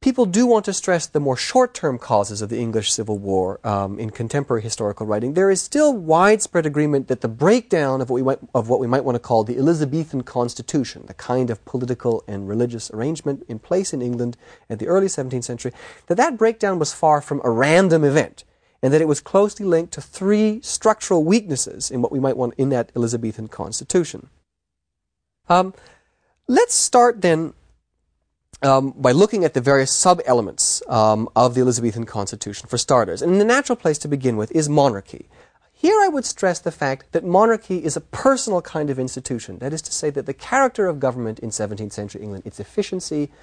people do want to stress the more short-term causes of the English Civil War in contemporary historical writing, there is still widespread agreement that the breakdown of what we might want to call the Elizabethan constitution, the kind of political and religious arrangement in place in England at the early 17th century, that breakdown was far from a random event, and that it was closely linked to three structural weaknesses in what we might want in that Elizabethan constitution. Let's start then by looking at the various sub-elements of the Elizabethan Constitution, for starters. And the natural place to begin with is monarchy. Here I would stress the fact that monarchy is a personal kind of institution. That is to say that the character of government in 17th century England, its efficiency,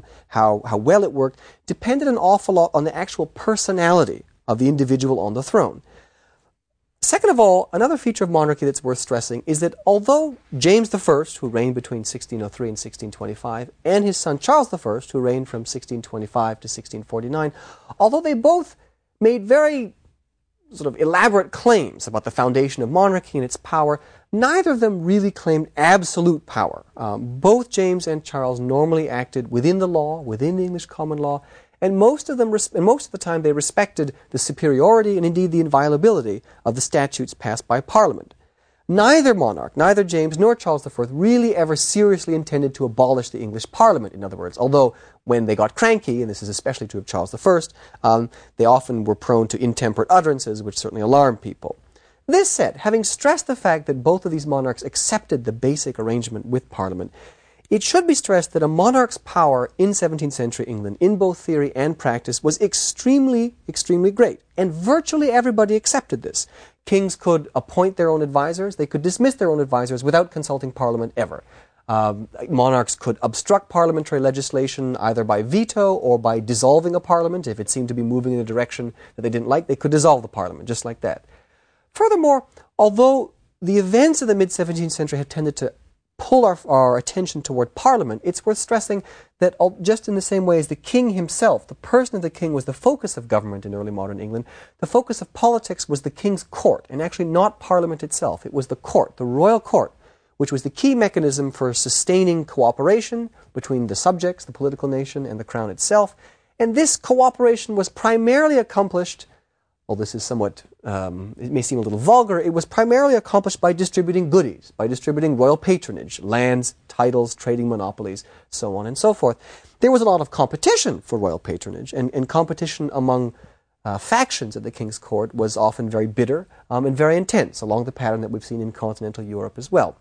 how well it worked, depended an awful lot on the actual personality of the individual on the throne. Second of all, another feature of monarchy that's worth stressing is that although James I, who reigned between 1603 and 1625, and his son Charles I, who reigned from 1625 to 1649, although they both made very sort of elaborate claims about the foundation of monarchy and its power, neither of them really claimed absolute power. Both James and Charles normally acted within the law, within the English common law, and most of the time they respected the superiority and indeed the inviolability of the statutes passed by Parliament. Neither monarch, neither James nor Charles IV, really ever seriously intended to abolish the English Parliament, in other words, although when they got cranky, and this is especially true of Charles I, they often were prone to intemperate utterances, which certainly alarmed people. This said, having stressed the fact that both of these monarchs accepted the basic arrangement with Parliament, it should be stressed that a monarch's power in 17th century England, in both theory and practice, was extremely, extremely great. And virtually everybody accepted this. Kings could appoint their own advisors. They could dismiss their own advisors without consulting Parliament ever. Monarchs could obstruct parliamentary legislation either by veto or by dissolving a parliament. If it seemed to be moving in a direction that they didn't like, they could dissolve the parliament, just like that. Furthermore, although the events of the mid-17th century have tended to pull our attention toward Parliament, it's worth stressing that just in the same way as the king himself, the person of the king was the focus of government in early modern England, the focus of politics was the king's court, and actually not Parliament itself. It was the court, the royal court, which was the key mechanism for sustaining cooperation between the subjects, the political nation, and the crown itself. And this cooperation was primarily accomplished, well, this is somewhat, it may seem a little vulgar, it was primarily accomplished by distributing goodies, by distributing royal patronage, lands, titles, trading monopolies, so on and so forth. There was a lot of competition for royal patronage, and competition among factions at the king's court was often very bitter and very intense, along the pattern that we've seen in continental Europe as well.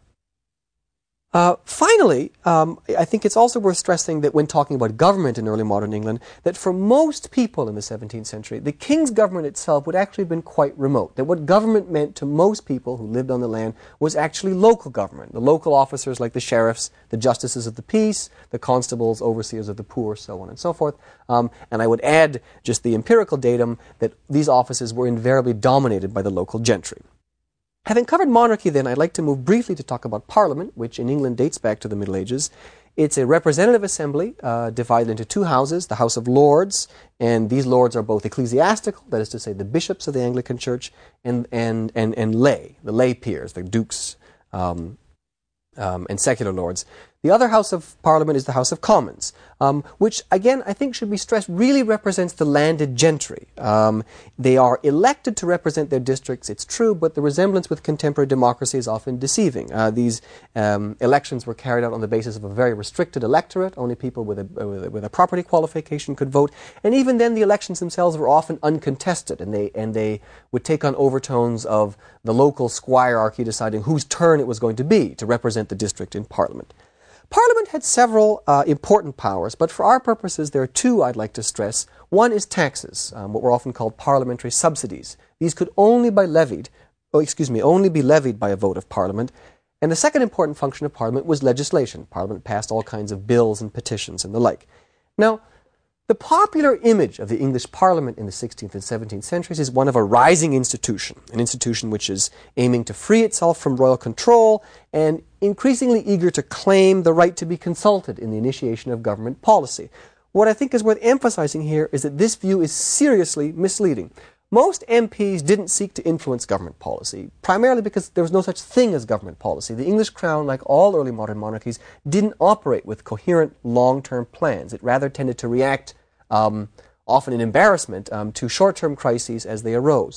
Finally, I think it's also worth stressing that when talking about government in early modern England, that for most people in the 17th century, the king's government itself would actually have been quite remote. That what government meant to most people who lived on the land was actually local government. The local officers like the sheriffs, the justices of the peace, the constables, overseers of the poor, so on and so forth. And I would add just the empirical datum that these offices were invariably dominated by the local gentry. Having covered monarchy, then, I'd like to move briefly to talk about Parliament, which in England dates back to the Middle Ages. It's a representative assembly divided into two houses, the House of Lords, and these lords are both ecclesiastical, that is to say the bishops of the Anglican Church, and lay, the lay peers, the dukes and secular lords. The other House of Parliament is the House of Commons, which, again, I think should be stressed, really represents the landed gentry. They are elected to represent their districts, it's true, but the resemblance with contemporary democracy is often deceiving. These elections were carried out on the basis of a very restricted electorate. Only people with a property qualification could vote. And even then, the elections themselves were often uncontested, and they would take on overtones of the local squirearchy deciding whose turn it was going to be to represent the district in Parliament. Parliament had several important powers, but for our purposes there are two I'd like to stress. One is taxes, what were often called parliamentary subsidies. These could only be levied by a vote of Parliament. And the second important function of Parliament was legislation. Parliament passed all kinds of bills and petitions and the like. Now, the popular image of the English Parliament in the 16th and 17th centuries is one of a rising institution, an institution which is aiming to free itself from royal control and increasingly eager to claim the right to be consulted in the initiation of government policy. What I think is worth emphasizing here is that this view is seriously misleading. Most MPs didn't seek to influence government policy, primarily because there was no such thing as government policy. The English crown, like all early modern monarchies, didn't operate with coherent long-term plans. It rather tended to react often in embarrassment, to short-term crises as they arose.